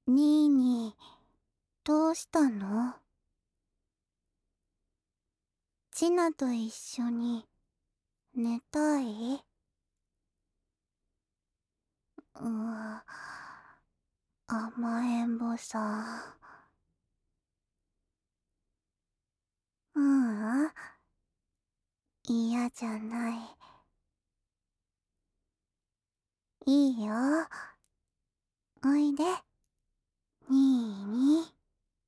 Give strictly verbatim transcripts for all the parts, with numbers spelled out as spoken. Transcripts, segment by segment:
ニーニー、どうしたの？チナと一緒に寝たい？うわ、甘えん坊さん。ううん、嫌じゃない。いいよ。おいで、ニーニー。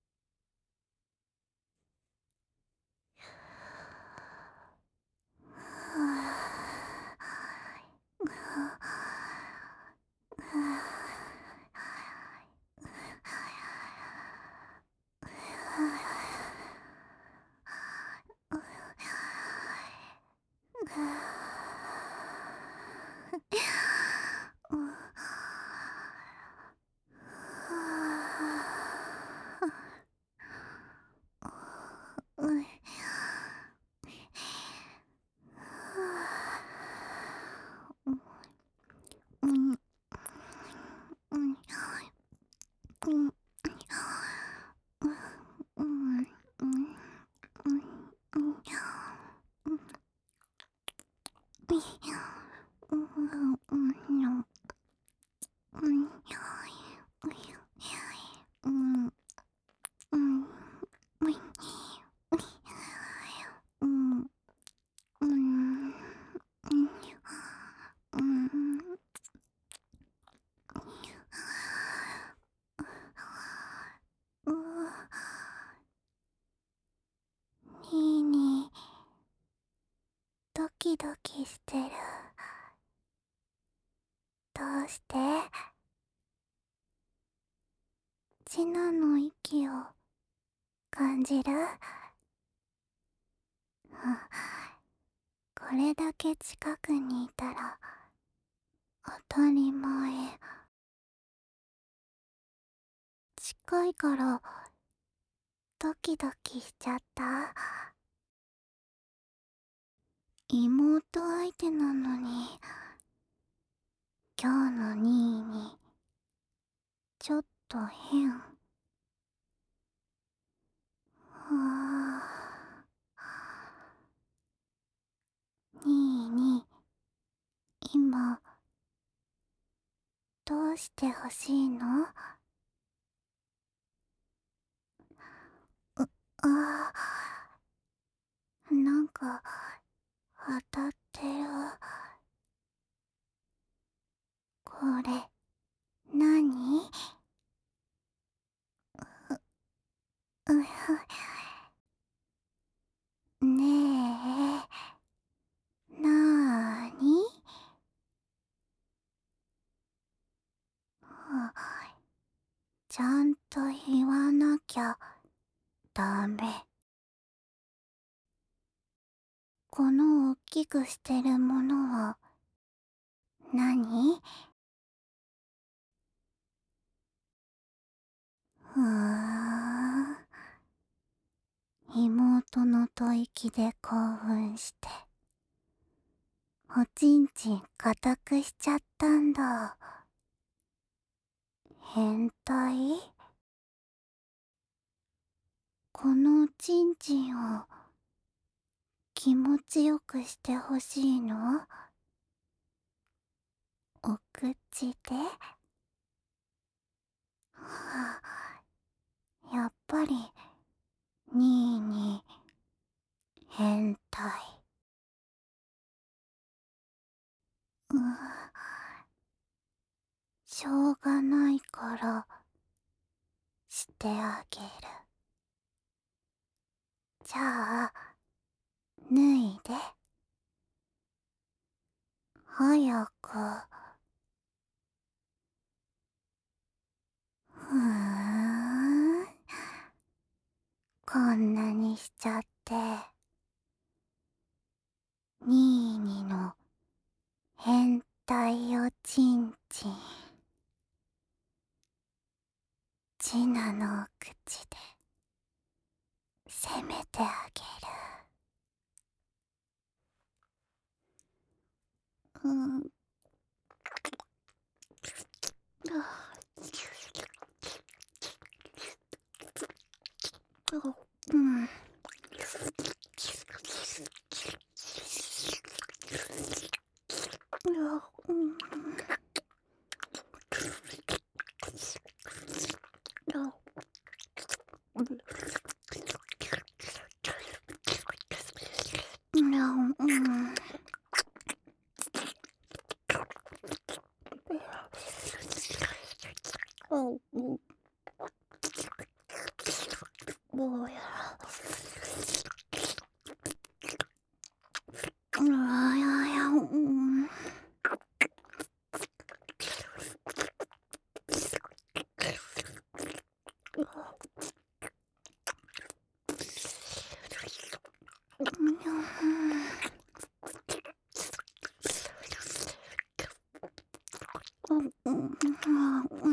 ニーニー、ドキドキしてる。どうして？チナの息を感じる？これだけ近くにいたら当たり前。近いからドキドキしちゃった。妹相手なのに、今日のニーニー、ちょっと変。はあ。ニーニー、今、どうしてほしいの？う、ああ、なんか、当たってる。これ、なに？う、うねえ、なーに？ちゃんと言わなきゃダメ。このおっきくしてるものは何？ふーん。妹の吐息で興奮して、おちんちん固くしちゃったんだ。変態？このおちんちんを気持ちよくしてほしいの？お口で？はあ、やっぱりニーニー変態。うしょうがないからしてあげる。じゃあ脱いで。早く。ふーん、こんなにしちゃって。ニーニの変態おちんちん、チナのお口で責めてあげる。うん。 うん。うん。うん。どうやら。あやや、うん。うん。うん。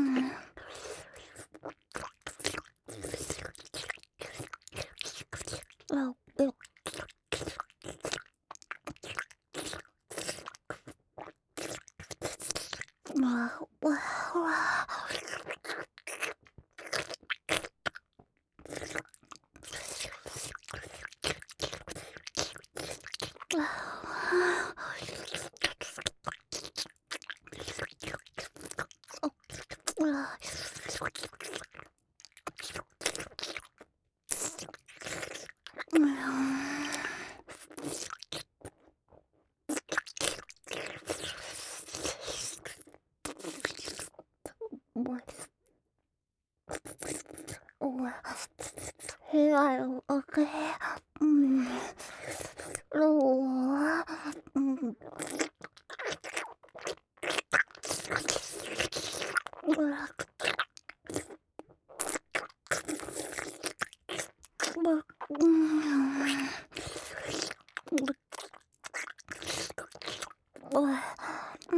部屋の奥へ、うん、ロー、うん、うん、うん、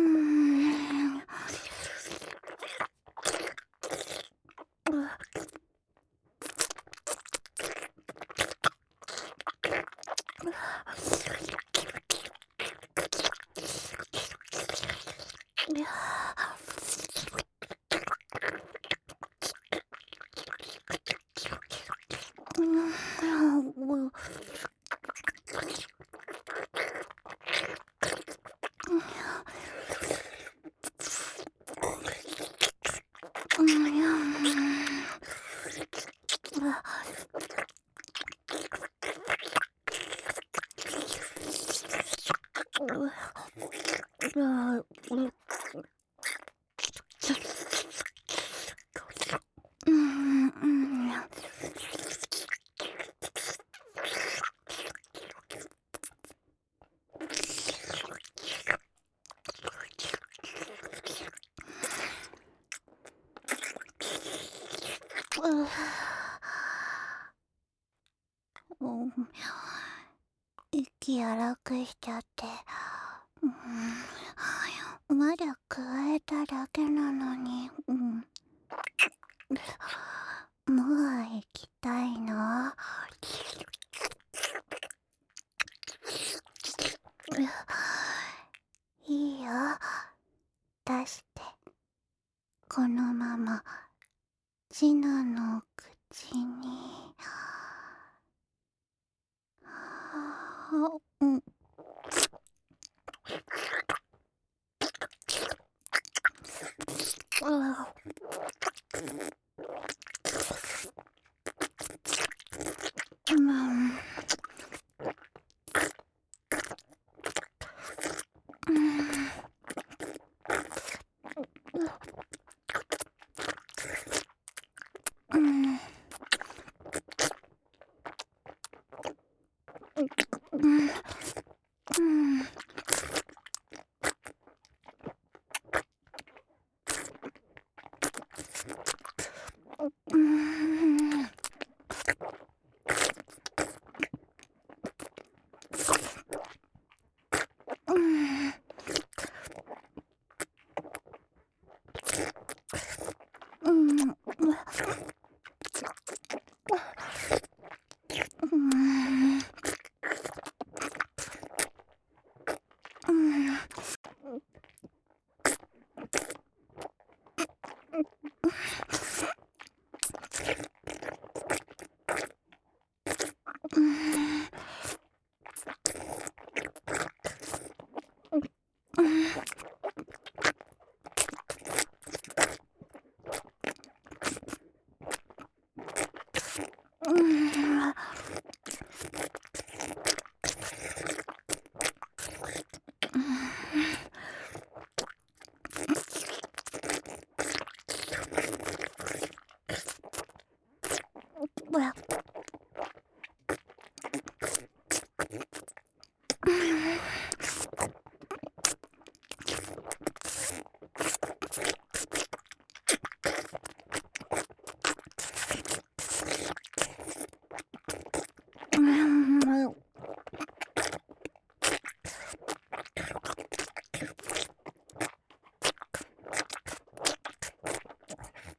息荒くしちゃって、うん、まだ加えただけなのに、うん、もう行きたいな。いいよ、出して。このままジナの口に。うん。うん。うん。うん。うん。うん。うん。うん。うん。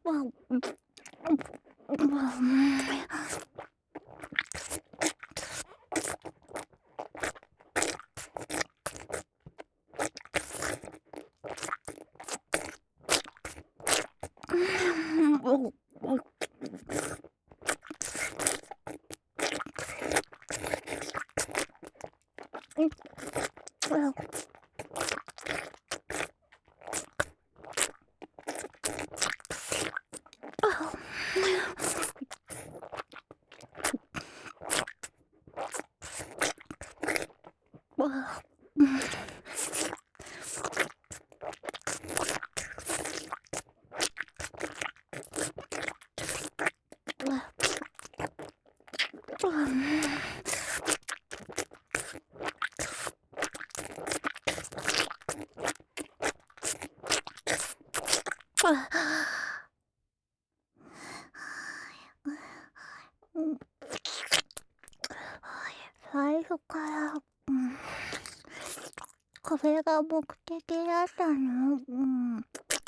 最初から、うん、これが目的だったの？うん。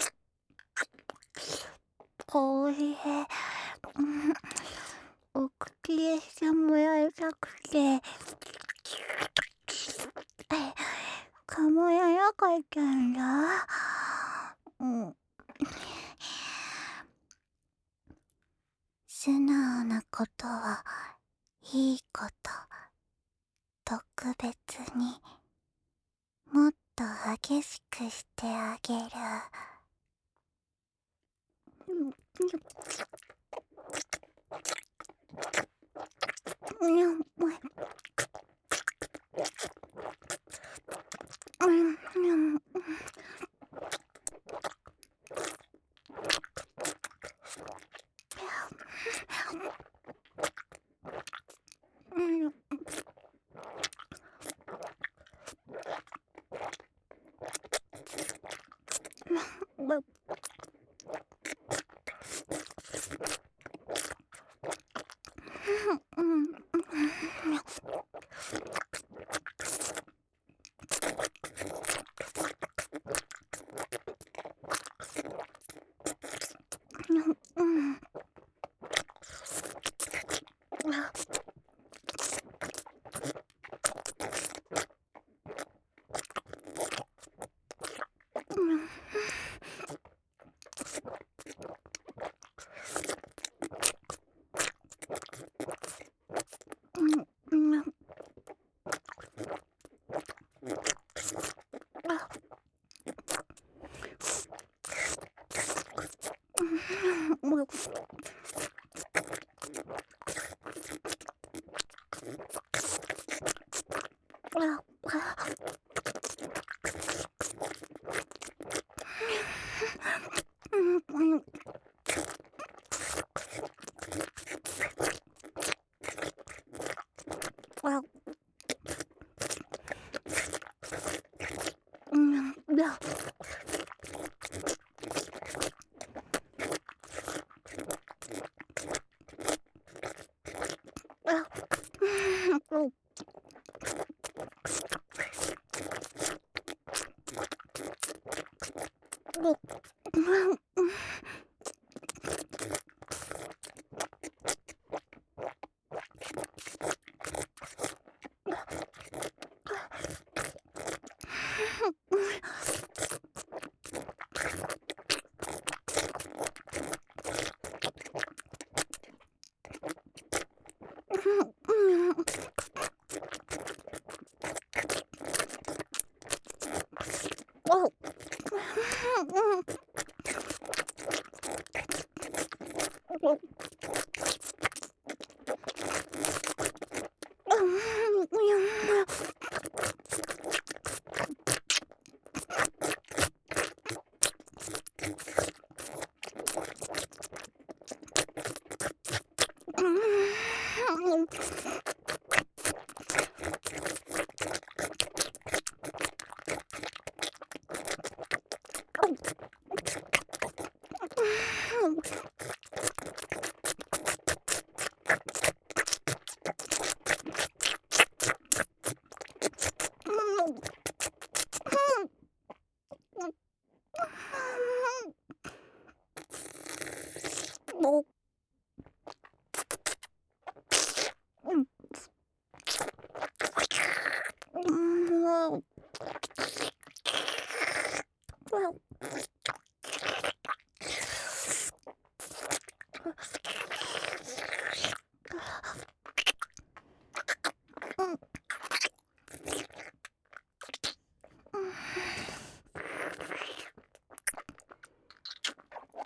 コーヒー、うん、お口でしてもらいたくて、かもやらかったんだ。うん。素直なことはいいこと、特別にもっと激しくしてあげる。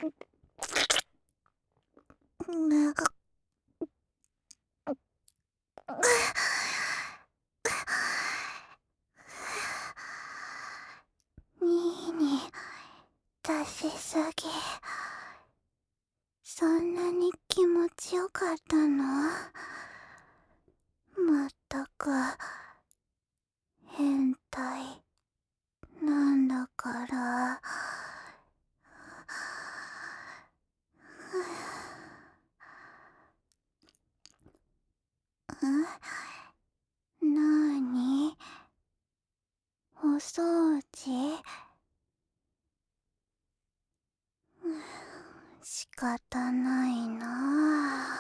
にに出しすぎ。そんなに気持ちよかったの？まったく変態なんだから。ん？なーに？お掃除？仕方ないな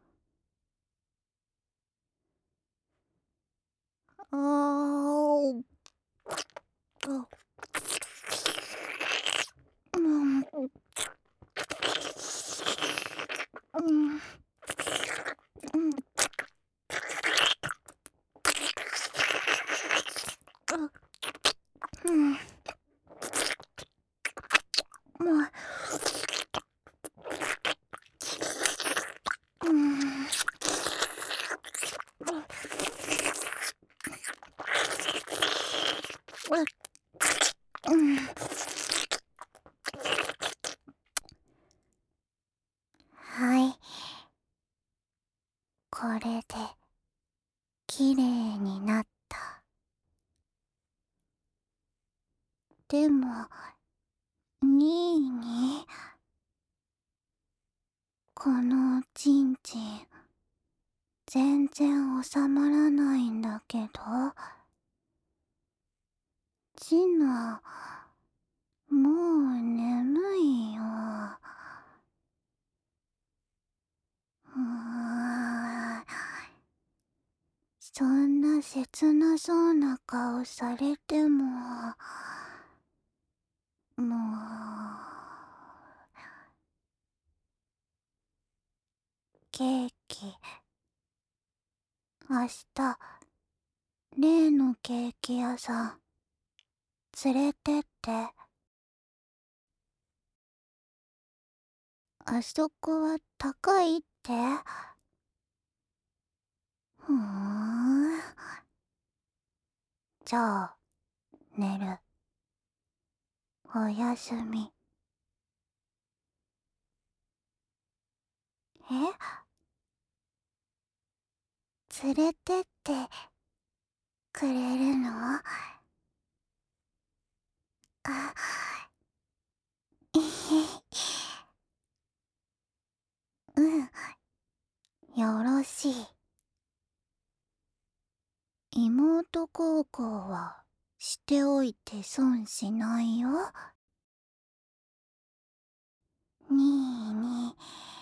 あ。あーうん、うん、うん、もう、うん、うん。はい。これで、きれいになった。でも、にいに、このおちんちん、全然収まらないんだけど、ちな、もう眠いよ。うーん、そんな切なそうな顔されても、もう、ケーキ、明日、例のケーキ屋さん、連れてって。あそこは高いって？ふーん。じゃあ、寝る。おやすみ。え？連れてってくれるの？あ、えへ、うん、よろしい。妹孝行はしておいて損しないよ。にーに、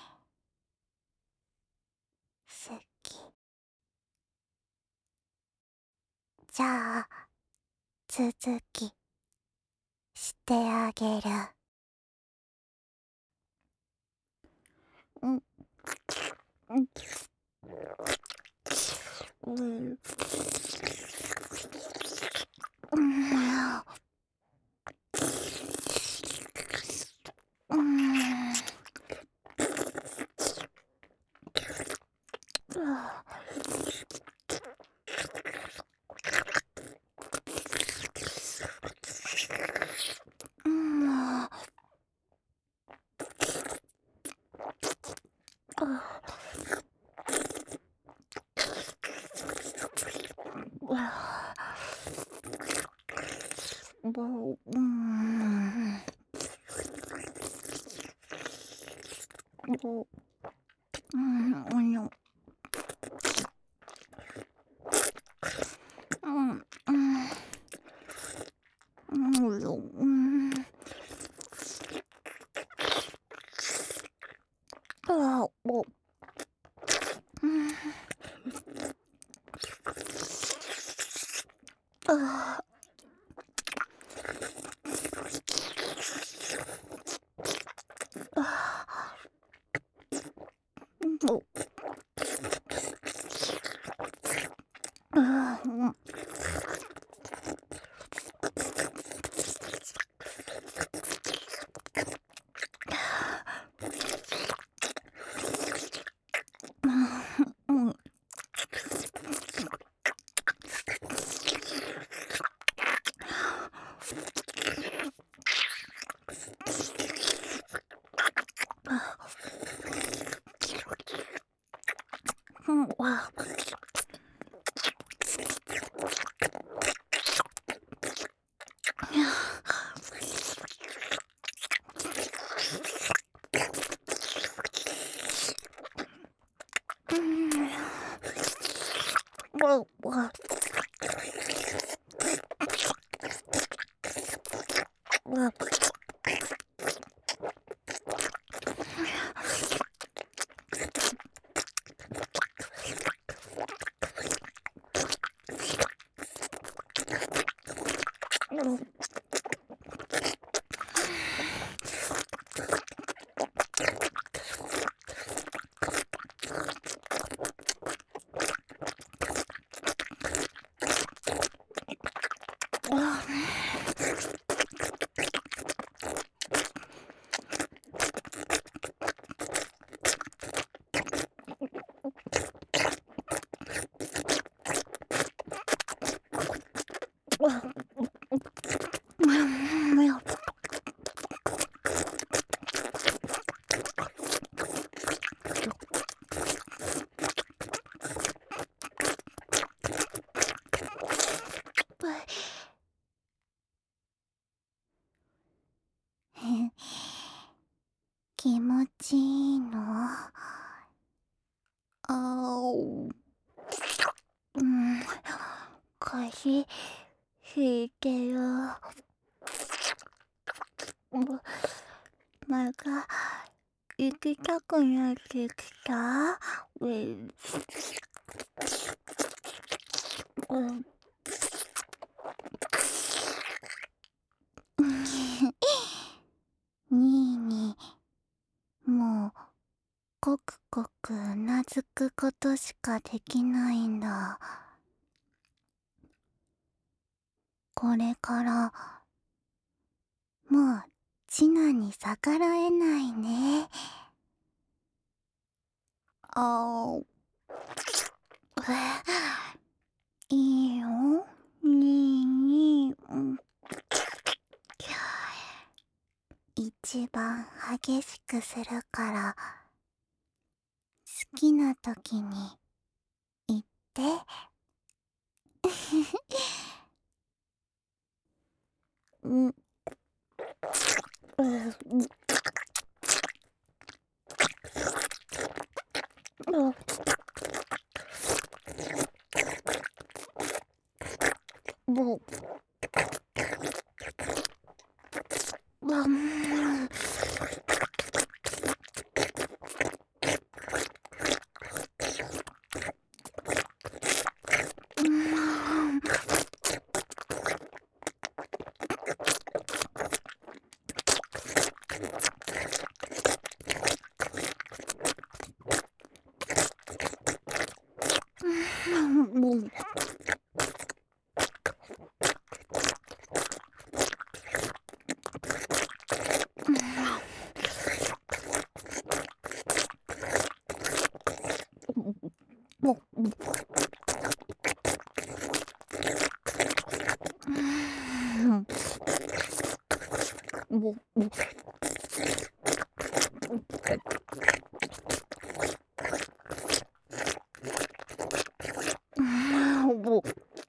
好き。じゃあ、続き、してあげる。うん、うん、うん、うん、うん、うん、うん、うん、うん、うん、うん、うん、あ、お、うん、あ、あ、お、 気持ちいいの？あお。うん、腰引いてる。また行きたくなってきた？うん。うんにーにもうコクコクうなずくことしかできないんだ。これからもうチナに逆らえないね。あお。いいよ、にーにー。うん、一番激しくするから好きな時に言って。うん。もう。もう。もう。もう。もう。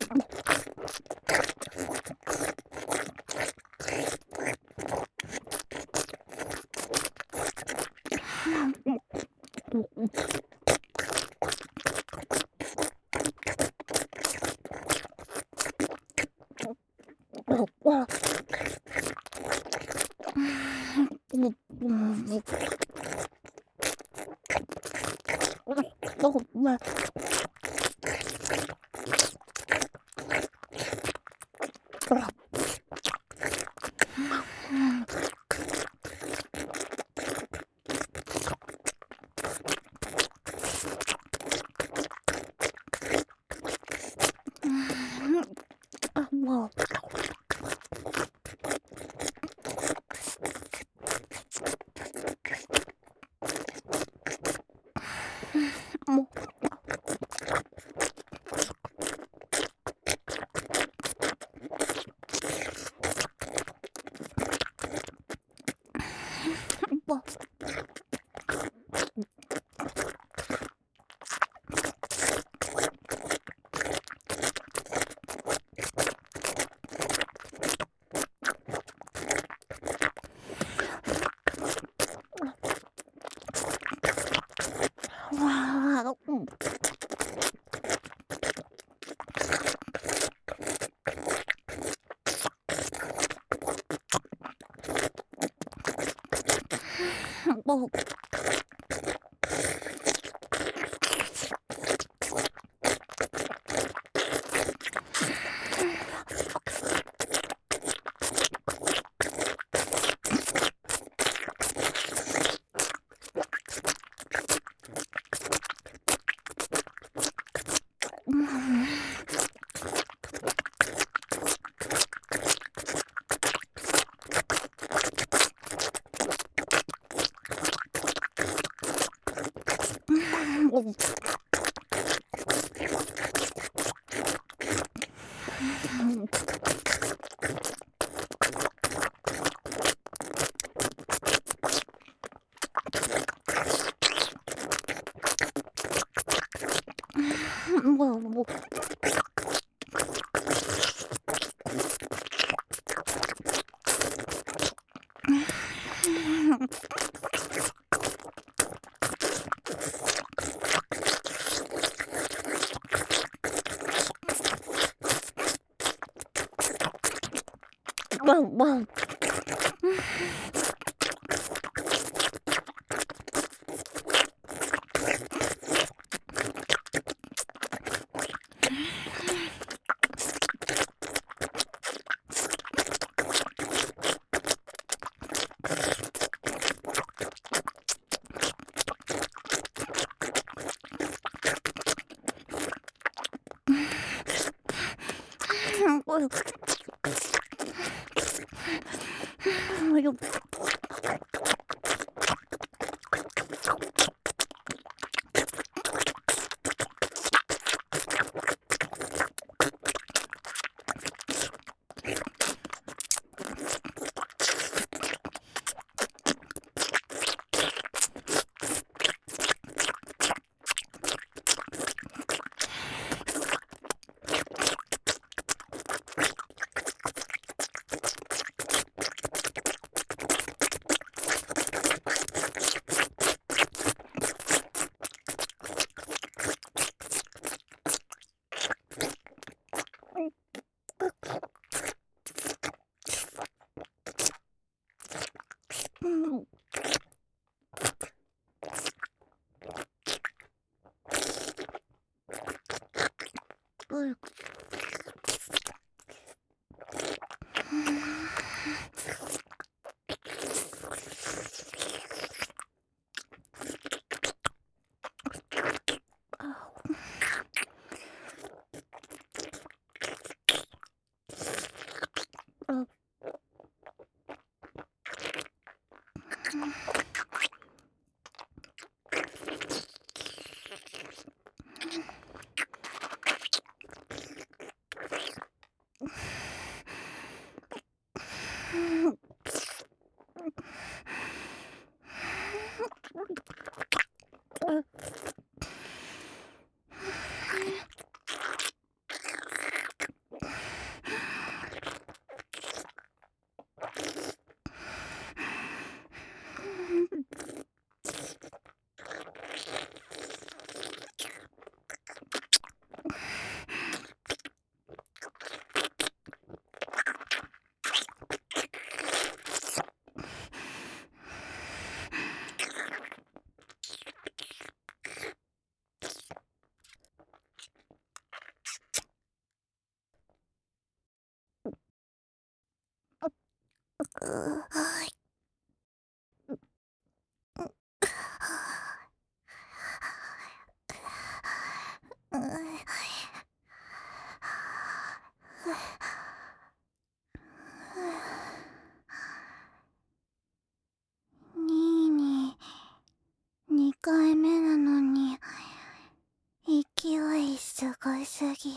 もう。もう。もう。 もう、うん、もう、もう、もう、ワンワン。にーににかいめなのに勢いすごすぎ。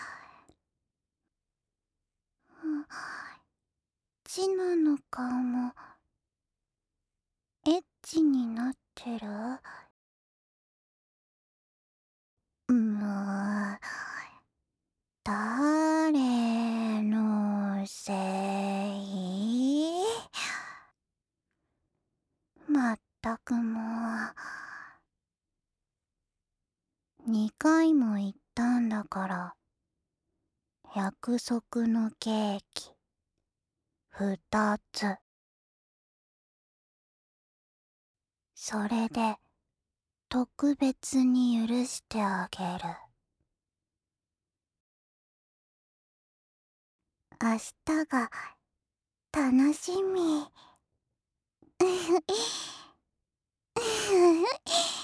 チナの顔もエッチになってる？もう、誰のせい？まったくもう、にかいも言ったんだから、約束のケーキふたつそれで特別に許してあげる。明日が楽しみ。